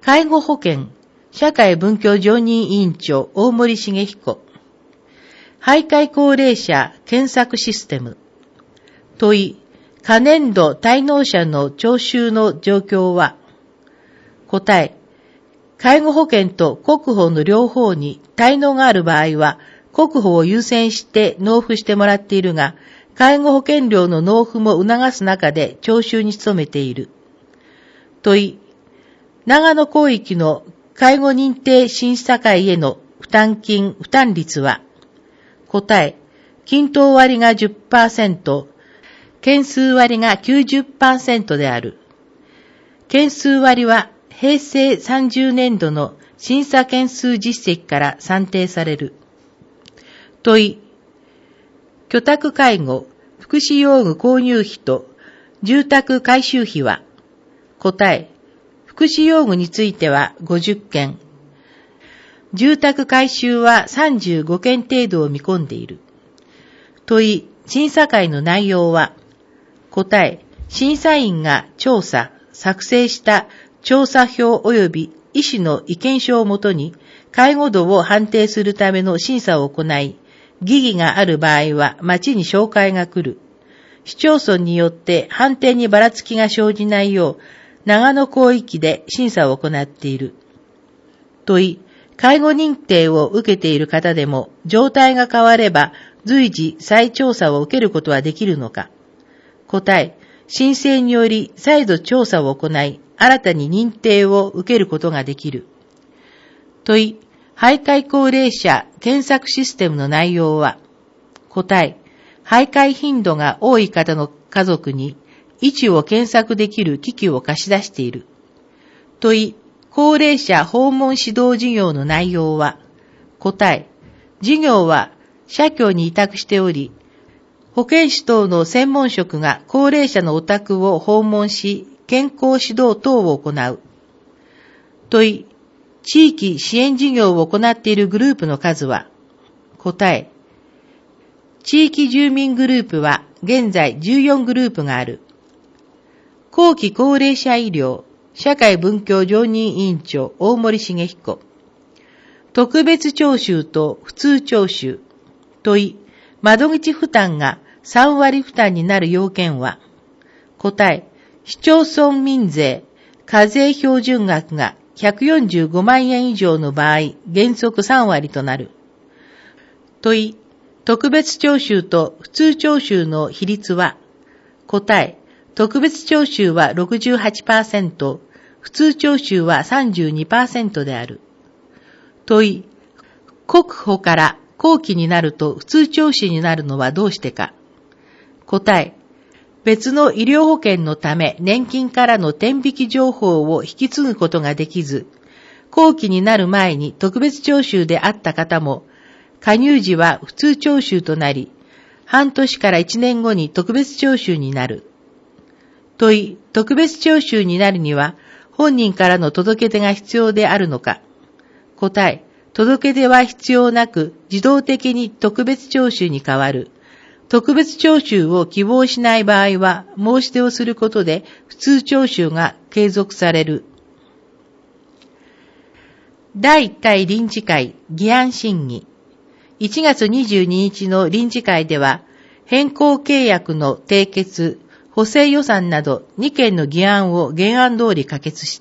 介護保険社会文教常任委員長大森茂彦。徘徊高齢者検索システム。問い、可年度滞納者の徴収の状況は？答え、介護保険と国保の両方に滞納がある場合は、国保を優先して納付してもらっているが、介護保険料の納付も促す中で徴収に努めている。問い、長野広域の介護認定審査会への負担率は？答え、均等割が 10%、件数割が 90% である。件数割は平成30年度の審査件数実績から算定される。問い、居宅介護、福祉用具購入費と住宅改修費は？答え、福祉用具については50件、住宅改修は35件程度を見込んでいる。問い、審査会の内容は？答え、審査員が作成した調査票及び医師の意見書をもとに介護度を判定するための審査を行い、疑義がある場合は町に照会が来る。市町村によって判定にばらつきが生じないよう、長野広域で審査を行っている。問い、介護認定を受けている方でも状態が変われば随時再調査を受けることはできるのか？答え、申請により再度調査を行い、新たに認定を受けることができる。問い、徘徊高齢者検索システムの内容は？答え、徘徊頻度が多い方の家族に位置を検索できる機器を貸し出している。問い、高齢者訪問指導事業の内容は？答え、事業は社協に委託しており、保健師等の専門職が高齢者のお宅を訪問し、健康指導等を行う。問い、地域支援事業を行っているグループの数は？答え、地域住民グループは現在14グループがある。後期高齢者医療社会文教常任委員長大森茂彦。特別徴収と普通徴収。問い、窓口負担が3割負担になる要件は？答え、市町村民税、課税標準額が145万円以上の場合、原則3割となる。問い、特別徴収と普通徴収の比率は？答え、特別徴収は 68%、普通徴収は 32% である。問い、国保から後期になると普通徴収になるのはどうしてか？答え、別の医療保険のため年金からの天引き情報を引き継ぐことができず、後期になる前に特別徴収であった方も、加入時は普通徴収となり、半年から1年後に特別徴収になる。問い、特別徴収になるには、本人からの届け出が必要であるのか？答え、届け出は必要なく、自動的に特別徴収に変わる。特別徴収を希望しない場合は、申し出をすることで普通徴収が継続される。第1回臨時会議案審議。1月22日の臨時会では、変更契約の締結、補正予算など2件の議案を原案通り可決した。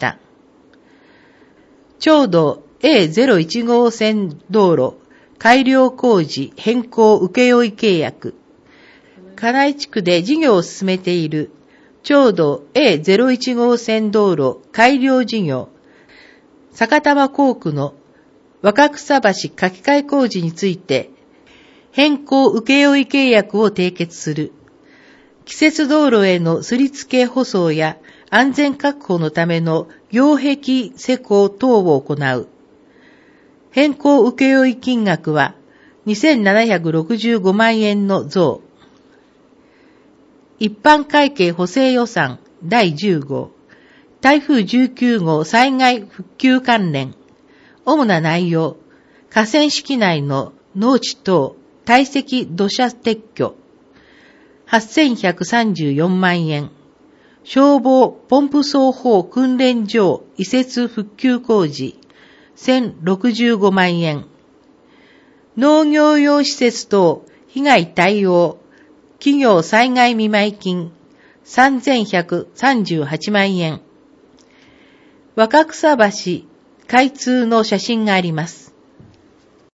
町道 A01 号線道路改良工事変更請負契約。金井地区で事業を進めている町道 A01 号線道路改良事業、坂玉工区の若草橋架け替え工事について、変更請負契約を締結する。季節道路へのすりつけ舗装や安全確保のための擁壁施工等を行う。変更請負金額は2765万円の増。一般会計補正予算第10号。台風19号災害復旧関連。主な内容。河川敷内の農地等堆積土砂撤去。8134万円。 消防ポンプ奏法訓練場移設復旧工事1065万円。農業用施設等被害対応企業災害見舞金3138万円。若草橋開通の写真があります。